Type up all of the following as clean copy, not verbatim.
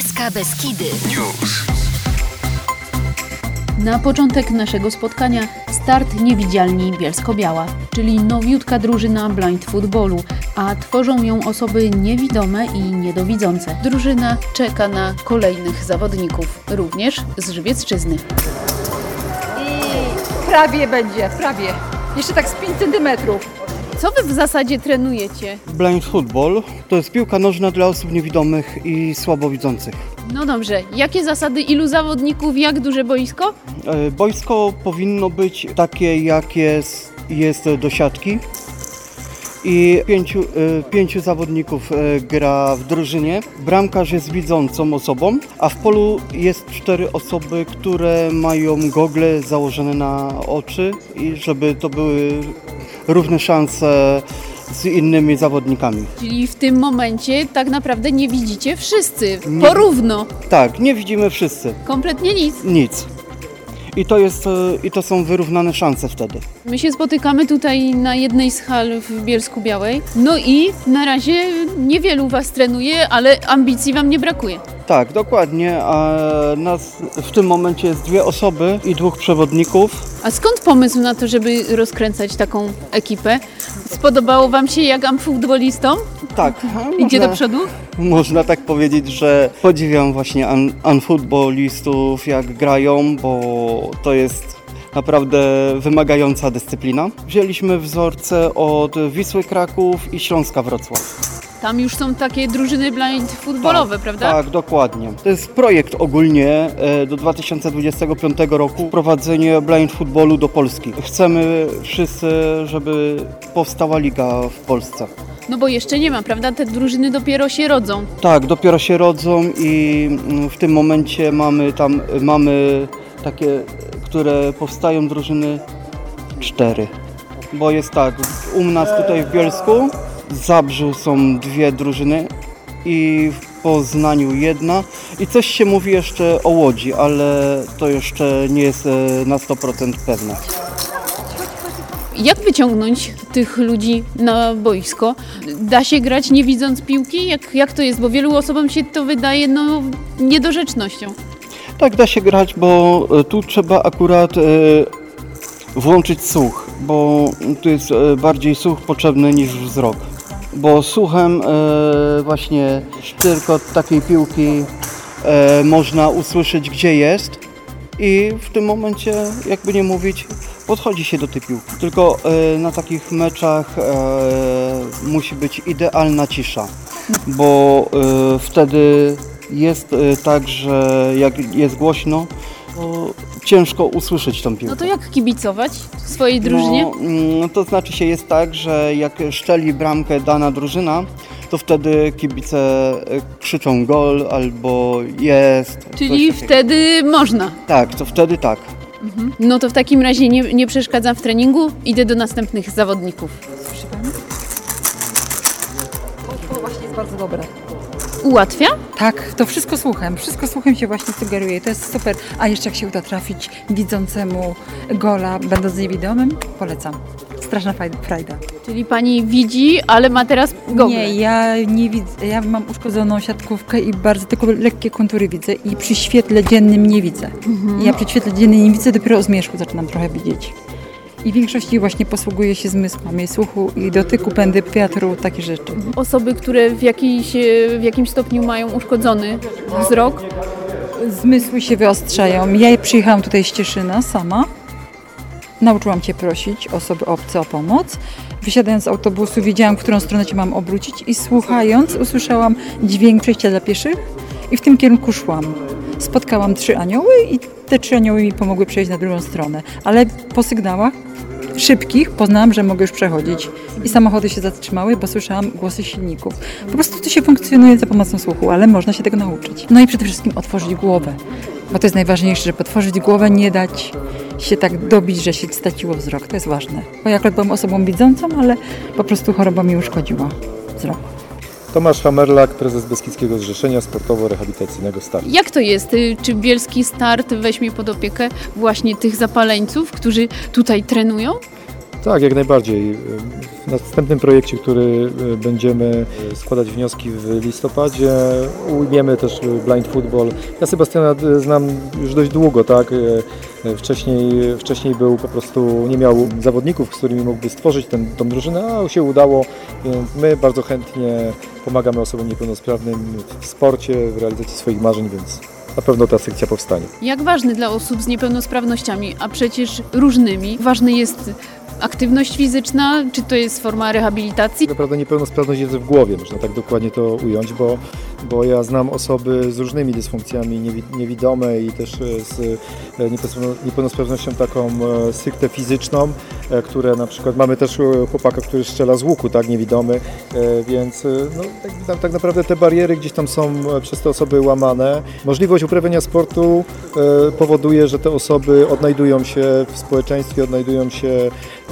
Bielska Beskidy News. Na początek naszego spotkania start Niewidzialni Bielsko-Biała, czyli nowiutka drużyna blind footballu, a tworzą ją osoby niewidome i niedowidzące. Drużyna czeka na kolejnych zawodników, również z Żywiecczyzny. I prawie będzie, prawie. Jeszcze tak z 5 centymetrów. Co wy w zasadzie trenujecie? Blind football to jest piłka nożna dla osób niewidomych i słabowidzących. No dobrze, jakie zasady, ilu zawodników, jak duże boisko? Boisko powinno być takie, jak jest do siatki. I pięciu zawodników gra w drużynie. Bramkarz jest widzącą osobą, a w polu jest 4 osoby, które mają gogle założone na oczy i żeby to były równe szanse z innymi zawodnikami. Czyli w tym momencie tak naprawdę nie widzicie wszyscy, porówno. Tak, nie widzimy wszyscy. Kompletnie nic. Nic. I to są wyrównane szanse wtedy. My się spotykamy tutaj na jednej z hal w Bielsku-Białej. No i na razie niewielu was trenuje, ale ambicji wam nie brakuje. Tak, dokładnie. A nas w tym momencie jest 2 osoby i 2 przewodników. A skąd pomysł na to, żeby rozkręcać taką ekipę? Spodobało wam się jak futbolistom? Tak. Idzie do przodu? Można tak powiedzieć, że podziwiam właśnie futbolistów jak grają, bo to jest naprawdę wymagająca dyscyplina. Wzięliśmy wzorce od Wisły Kraków i Śląska Wrocław. Tam już są takie drużyny blind futbolowe, prawda? Tak, dokładnie. To jest projekt ogólnie do 2025 roku, wprowadzenie blind footballu do Polski. Chcemy wszyscy, żeby powstała liga w Polsce. No bo jeszcze nie ma, prawda? Te drużyny dopiero się rodzą. Tak, dopiero się rodzą i w tym momencie mamy takie, które powstają drużyny 4. Bo jest tak, u nas tutaj w Bielsku, w Zabrzu są 2 drużyny i w Poznaniu 1 i coś się mówi jeszcze o Łodzi, ale to jeszcze nie jest na 100% pewne. Jak wyciągnąć tych ludzi na boisko? Da się grać nie widząc piłki? Jak to jest? Bo wielu osobom się to wydaje niedorzecznością. Tak, da się grać, bo tu trzeba akurat włączyć słuch, bo tu jest bardziej słuch potrzebny niż wzrok. Bo słuchem właśnie sztyrkot takiej piłki można usłyszeć, gdzie jest i w tym momencie, jakby nie mówić, podchodzi się do tej piłki. Tylko na takich meczach musi być idealna cisza, bo wtedy jest tak, że jak jest głośno, to ciężko usłyszeć tą piłkę. No to jak kibicować swojej drużynie? No to znaczy się jest tak, że jak strzeli bramkę dana drużyna, to wtedy kibice krzyczą gol albo jest. Czyli wtedy można? Tak, to wtedy tak. No to w takim razie nie przeszkadzam w treningu, idę do następnych zawodników. Słyszy Pani? To właśnie jest bardzo dobre. Ułatwia? Tak, to wszystko słuchem się właśnie sugeruje, to jest super. A jeszcze jak się uda trafić widzącemu gola, będąc niewidomym, polecam. Straszna frajda. Czyli pani widzi, ale ma teraz gogle. Nie, ja nie widzę, ja mam uszkodzoną siatkówkę i bardzo tylko lekkie kontury widzę i przy świetle dziennym nie widzę. Ja przy świetle dziennym nie widzę, dopiero o zmierzchu zaczynam trochę widzieć. I w większości właśnie posługuje się zmysłami słuchu i dotyku, pędy wiatru, takie rzeczy. Osoby, które w jakimś stopniu mają uszkodzony wzrok. Zmysły się wyostrzają. Ja przyjechałam tutaj z Cieszyna sama. Nauczyłam Cię prosić osoby obce o pomoc. Wysiadając z autobusu wiedziałam, w którą stronę Cię mam obrócić i słuchając usłyszałam dźwięk przejścia dla pieszych i w tym kierunku szłam. Spotkałam 3 anioły i te 3 anioły mi pomogły przejść na drugą stronę. Ale po sygnałach szybkich poznałam, że mogę już przechodzić. I samochody się zatrzymały, bo słyszałam głosy silników. Po prostu to się funkcjonuje za pomocą słuchu, ale można się tego nauczyć. No i przede wszystkim otworzyć głowę, bo to jest najważniejsze, żeby otworzyć głowę, nie dać się tak dobić, że się straciło wzrok. To jest ważne. Bo ja akurat byłam osobą widzącą, ale po prostu choroba mi uszkodziła wzrok. Tomasz Hamerlak, prezes Beskidzkiego Zrzeszenia Sportowo-Rehabilitacyjnego Start. Jak to jest? Czy Bielski Start weźmie pod opiekę właśnie tych zapaleńców, którzy tutaj trenują? Tak, jak najbardziej. W następnym projekcie, który będziemy składać wnioski w listopadzie, ujmiemy też blind football. Ja Sebastiana znam już dość długo, tak? Wcześniej był po prostu, nie miał zawodników, z którymi mógłby stworzyć tą drużynę, a się udało, więc my bardzo chętnie pomagamy osobom niepełnosprawnym w sporcie, w realizacji swoich marzeń, więc na pewno ta sekcja powstanie. Jak ważny dla osób z niepełnosprawnościami, a przecież różnymi, ważny jest aktywność fizyczna, czy to jest forma rehabilitacji? Tak naprawdę niepełnosprawność jest w głowie, można tak dokładnie to ująć, bo ja znam osoby z różnymi dysfunkcjami, niewidome i też z niepełnosprawnością taką stricte fizyczną, które na przykład mamy też chłopaka, który strzela z łuku, tak, niewidomy, więc no, tak naprawdę te bariery gdzieś tam są przez te osoby łamane. Możliwość uprawiania sportu powoduje, że te osoby odnajdują się w społeczeństwie, odnajdują się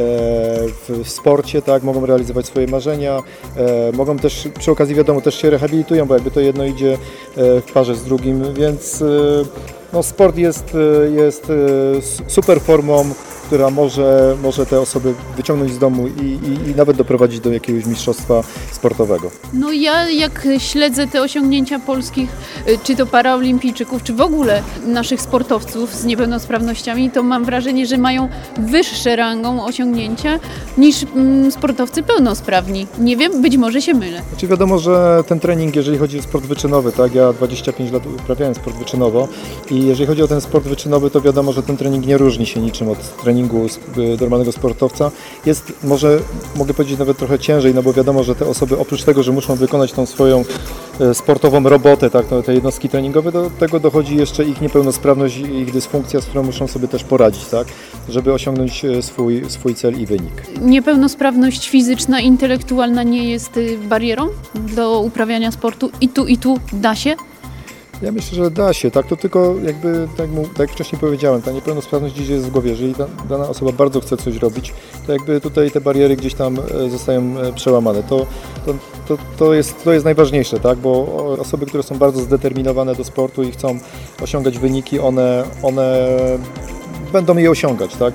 w sporcie, tak, mogą realizować swoje marzenia, mogą też przy okazji wiadomo też się rehabilitują, bo jakby to jedno idzie w parze z drugim, więc no, sport jest super formą, która może te osoby wyciągnąć z domu i nawet doprowadzić do jakiegoś mistrzostwa sportowego. No ja jak śledzę te osiągnięcia polskich, czy to paraolimpijczyków, czy w ogóle naszych sportowców z niepełnosprawnościami, to mam wrażenie, że mają wyższe rangą osiągnięcia niż sportowcy pełnosprawni. Nie wiem, być może się mylę. Znaczy wiadomo, że ten trening, jeżeli chodzi o sport wyczynowy, tak, ja 25 lat uprawiałem sport wyczynowo i jeżeli chodzi o ten sport wyczynowy, to wiadomo, że ten trening nie różni się niczym od treningu normalnego sportowca. Jest, mogę powiedzieć, nawet trochę ciężej, no bo wiadomo, że te osoby oprócz tego, że muszą wykonać tą swoją sportową robotę, tak, te jednostki treningowe, do tego dochodzi jeszcze ich niepełnosprawność i ich dysfunkcja, z którą muszą sobie też poradzić, tak, żeby osiągnąć swój cel i wynik. Niepełnosprawność fizyczna, intelektualna nie jest barierą do uprawiania sportu i tu da się? Ja myślę, że da się, tak, to tylko jakby, tak jak wcześniej powiedziałem, ta niepełnosprawność gdzieś jest w głowie. Jeżeli dana osoba bardzo chce coś robić, to jakby tutaj te bariery gdzieś tam zostają przełamane. To jest najważniejsze, tak, bo osoby, które są bardzo zdeterminowane do sportu i chcą osiągać wyniki, one będą je osiągać, tak.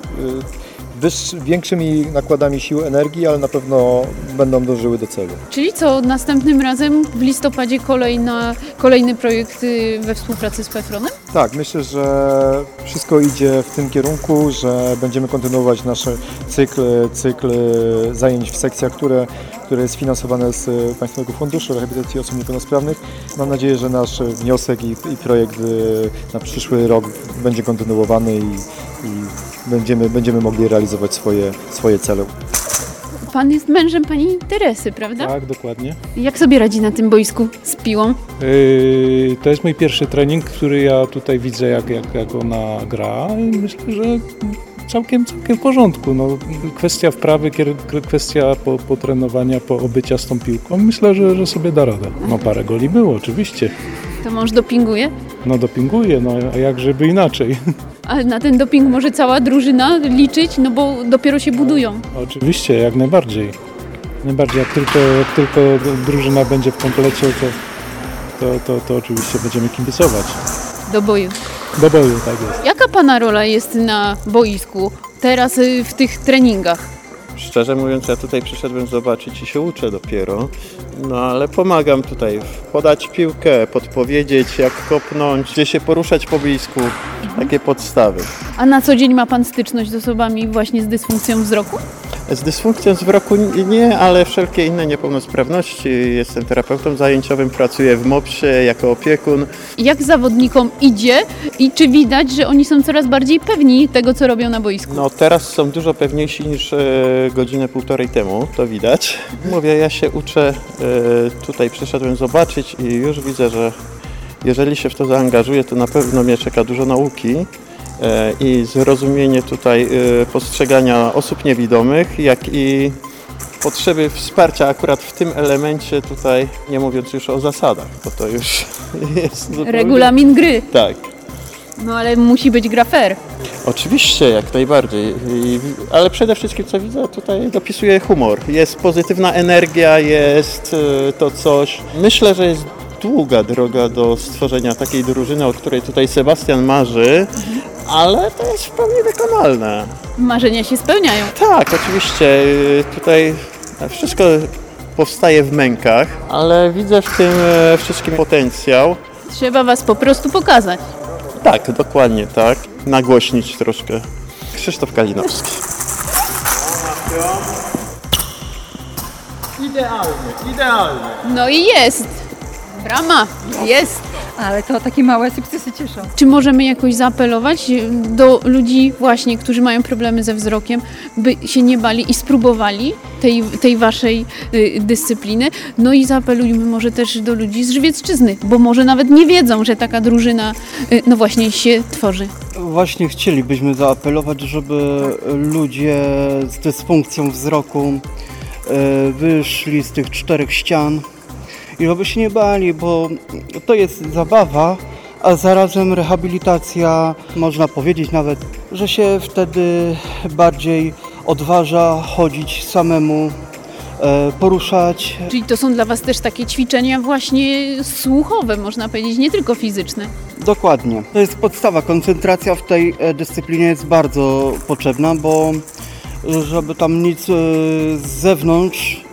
Większymi nakładami sił, energii, ale na pewno będą dążyły do celu. Czyli co, następnym razem w listopadzie kolejny projekt we współpracy z PFRON-em? Tak, myślę, że wszystko idzie w tym kierunku, że będziemy kontynuować nasz cykl zajęć w sekcjach, które jest finansowane z Państwowego Funduszu Rehabilitacji Osób Niepełnosprawnych. Mam nadzieję, że nasz wniosek i projekt na przyszły rok będzie kontynuowany i będziemy mogli realizować swoje cele. Pan jest mężem pani Teresy, prawda? Tak, dokładnie. Jak sobie radzi na tym boisku z piłą? To jest mój pierwszy trening, który ja tutaj widzę, jak ona gra. I myślę, że całkiem w porządku. No, kwestia wprawy, kwestia potrenowania, poobycia z tą piłką. Myślę, że sobie da radę. No parę goli było, oczywiście. To mąż dopinguje? No dopinguje, no a jak żeby inaczej. Ale na ten doping może cała drużyna liczyć, no bo dopiero się budują. Oczywiście, jak najbardziej. Jak tylko drużyna będzie w komplecie, to oczywiście będziemy kibicować. Do boju. Do boju, tak jest. Jaka pana rola jest na boisku teraz w tych treningach? Szczerze mówiąc, ja tutaj przyszedłem zobaczyć i się uczę dopiero, no ale pomagam tutaj podać piłkę, podpowiedzieć jak kopnąć, gdzie się poruszać po boisku, takie podstawy. A na co dzień ma pan styczność z osobami właśnie z dysfunkcją wzroku? Z dysfunkcją wzroku nie, ale wszelkie inne niepełnosprawności. Jestem terapeutą zajęciowym, pracuję w MOPS-ie jako opiekun. Jak zawodnikom idzie i czy widać, że oni są coraz bardziej pewni tego, co robią na boisku? No teraz są dużo pewniejsi niż godzinę, półtorej temu, to widać. Mówię, ja się uczę, tutaj przyszedłem zobaczyć i już widzę, że jeżeli się w to zaangażuję, to na pewno mnie czeka dużo nauki i zrozumienie tutaj postrzegania osób niewidomych, jak i potrzeby wsparcia akurat w tym elemencie tutaj, nie mówiąc już o zasadach, bo to już jest zupełnie... Regulamin gry. Tak. No ale musi być gra fair. Oczywiście, jak najbardziej, ale przede wszystkim co widzę, tutaj dopisuje humor. Jest pozytywna energia, jest to coś. Myślę, że jest długa droga do stworzenia takiej drużyny, o której tutaj Sebastian marzy, ale to jest w pełni wykonalne. Marzenia się spełniają. Tak, oczywiście, tutaj wszystko powstaje w mękach, ale widzę w tym wszystkim potencjał. Trzeba was po prostu pokazać. Tak, dokładnie tak. Nagłośnić troszkę. Krzysztof Kalinowski. Idealnie. No i jest. Brama, jest. Ale to takie małe sukcesy cieszą. Czy możemy jakoś zaapelować do ludzi właśnie, którzy mają problemy ze wzrokiem, by się nie bali i spróbowali tej waszej dyscypliny? No i zaapelujmy może też do ludzi z Żywiecczyzny, bo może nawet nie wiedzą, że taka drużyna no właśnie się tworzy. Właśnie chcielibyśmy zaapelować, żeby ludzie z dysfunkcją wzroku wyszli z tych 4 ścian i żeby się nie bali, bo to jest zabawa, a zarazem rehabilitacja, można powiedzieć nawet, że się wtedy bardziej odważa chodzić samemu, poruszać. Czyli to są dla was też takie ćwiczenia właśnie słuchowe, można powiedzieć, nie tylko fizyczne. Dokładnie. To jest podstawa. Koncentracja w tej dyscyplinie jest bardzo potrzebna, bo żeby tam nic z zewnątrz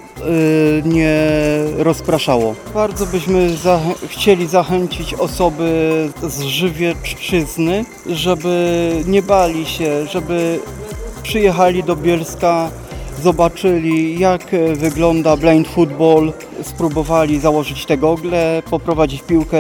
nie rozpraszało. Bardzo byśmy chcieli zachęcić osoby z Żywiecczyzny, żeby nie bali się, żeby przyjechali do Bielska, zobaczyli jak wygląda blind football, spróbowali założyć te gogle, poprowadzić piłkę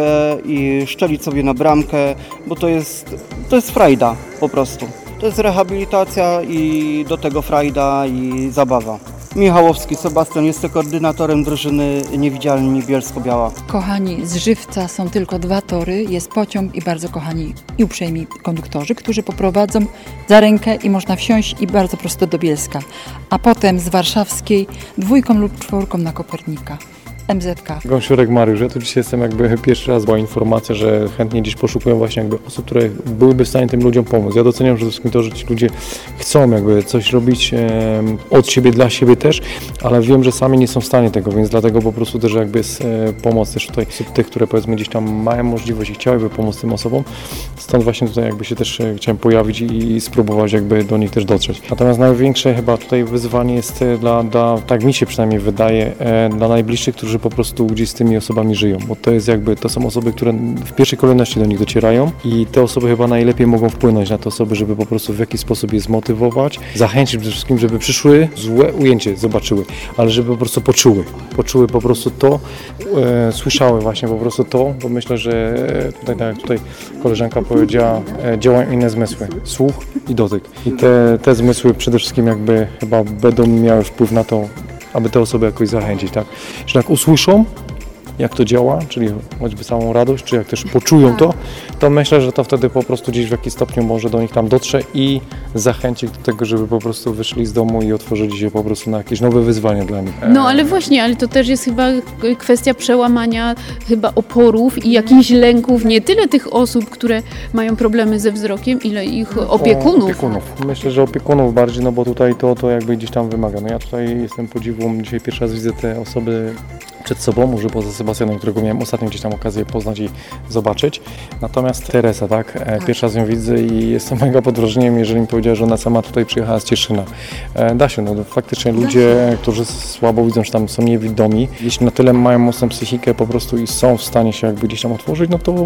i szczelić sobie na bramkę, bo to jest frajda po prostu. To jest rehabilitacja i do tego frajda i zabawa. Michałowski Sebastian, jestem koordynatorem drużyny Niewidzialni Bielsko-Biała. Kochani, z Żywca są tylko 2 tory, jest pociąg i bardzo kochani i uprzejmi konduktorzy, którzy poprowadzą za rękę i można wsiąść i bardzo prosto do Bielska. A potem z Warszawskiej 2 lub 4 na Kopernika. MZK. Gąsiorek Mariusz, ja tu dzisiaj jestem jakby pierwszy raz, była informacja, że chętnie gdzieś poszukują właśnie jakby osób, które byłyby w stanie tym ludziom pomóc. Ja doceniam przede wszystkim to, że ci ludzie chcą jakby coś robić od siebie, dla siebie też, ale wiem, że sami nie są w stanie tego, więc dlatego po prostu też jakby jest pomoc też tutaj osób tych, które powiedzmy gdzieś tam mają możliwość i chciałyby pomóc tym osobom. Stąd właśnie tutaj jakby się też chciałem pojawić i spróbować jakby do nich też dotrzeć. Natomiast największe chyba tutaj wyzwanie jest dla tak mi się przynajmniej wydaje, dla najbliższych, którzy po prostu gdzieś z tymi osobami żyją, bo to jest jakby, to są osoby, które w pierwszej kolejności do nich docierają i te osoby chyba najlepiej mogą wpłynąć na te osoby, żeby po prostu w jakiś sposób je zmotywować, zachęcić przede wszystkim, żeby przyszły, złe ujęcie zobaczyły, ale żeby po prostu poczuły po prostu to, słyszały właśnie po prostu to, bo myślę, że tutaj, tak jak tutaj koleżanka powiedziała, działają inne zmysły, słuch i dotyk i te zmysły przede wszystkim jakby chyba będą miały wpływ na to, aby te osoby jakoś zachęcić, tak? Że jak usłyszą, jak to działa, czyli choćby samą radość, czy jak też poczują to myślę, że to wtedy po prostu gdzieś w jakiś stopniu może do nich tam dotrze i zachęci do tego, żeby po prostu wyszli z domu i otworzyli się po prostu na jakieś nowe wyzwania dla nich. No ale właśnie, ale to też jest chyba kwestia przełamania chyba oporów i jakichś lęków, nie tyle tych osób, które mają problemy ze wzrokiem, ile ich opiekunów. Myślę, że opiekunów bardziej, no bo tutaj to jakby gdzieś tam wymaga. No ja tutaj jestem podziwą, dzisiaj pierwszy raz widzę te osoby przed sobą, może poza Sebastianem, którego miałem ostatnio gdzieś tam okazję poznać i zobaczyć. Natomiast Teresa, tak? Pierwszy raz ją widzę i jestem mega pod wrażeniem, jeżeli mi powiedziała, że ona sama tutaj przyjechała z Cieszyna. Da się, no faktycznie ludzie, którzy słabo widzą, czy tam są niewidomi, jeśli na tyle mają mocną psychikę po prostu i są w stanie się jakby gdzieś tam otworzyć, no to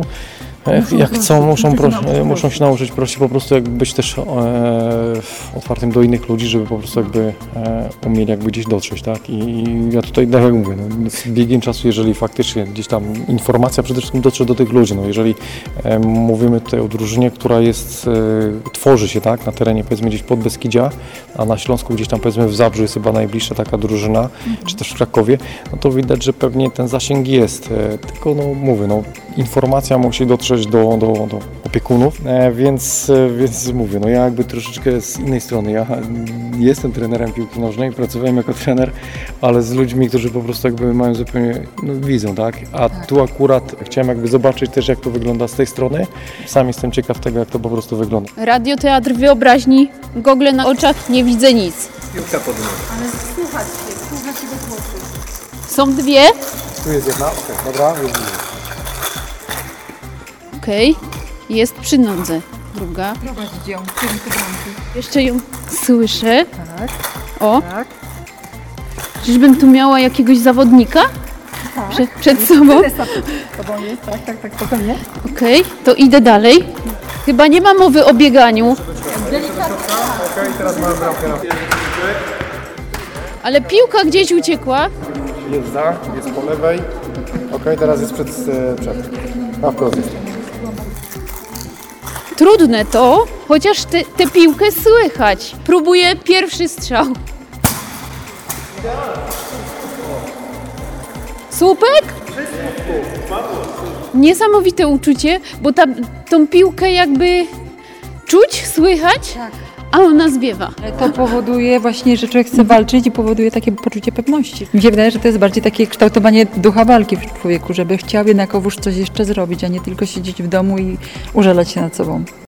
jak chcą, muszą się nauczyć prosić po prostu jakby być też otwartym do innych ludzi, żeby po prostu jakby umieli jakby gdzieś dotrzeć, tak? I ja tutaj, tak jak mówię, no, z biegiem czasu, jeżeli faktycznie gdzieś tam informacja przede wszystkim dotrze do tych ludzi, no jeżeli mówimy tutaj o drużynie, która jest, tworzy się, tak? Na terenie powiedzmy gdzieś Podbeskidzia, a na Śląsku gdzieś tam powiedzmy w Zabrzu jest chyba najbliższa taka drużyna, czy też w Krakowie, no to widać, że pewnie ten zasięg jest, tylko no mówię, no informacja musi dotrzeć do opiekunów, więc mówię, no ja jakby troszeczkę z innej strony, ja jestem trenerem piłki nożnej, pracowałem jako trener, ale z ludźmi, którzy po prostu jakby mają zupełnie, no widzą, tak, a tu akurat chciałem jakby zobaczyć też, jak to wygląda z tej strony, sam jestem ciekaw tego, jak to po prostu wygląda. Radioteatr wyobraźni, gogle na oczach, nie widzę nic. Piłka pod nogą. Ale słuchać się do głosu. Są 2? Tu jest jedna, dobra, Okej, jest przy nodze. druga. Prowadzić ją, czyli te bramki. Jeszcze ją słyszę. Tak, O, tak. czyżbym tu miała jakiegoś zawodnika przed sobą? Tobą jest, tak, spokojnie. Okej, to idę dalej. Chyba nie ma mowy o bieganiu. Ale piłka gdzieś uciekła. Jest jest po lewej. Teraz jest przed. A wprost jest. Trudne to, chociaż tę piłkę słychać. Próbuję pierwszy strzał. Słupek? Niesamowite uczucie, bo tą piłkę jakby czuć, słychać, a ona zwiewa. To powoduje właśnie, że człowiek chce walczyć i powoduje takie poczucie pewności. Mi się wydaje, że to jest bardziej takie kształtowanie ducha walki w człowieku, żeby chciał jednakowoż coś jeszcze zrobić, a nie tylko siedzieć w domu i użalać się nad sobą.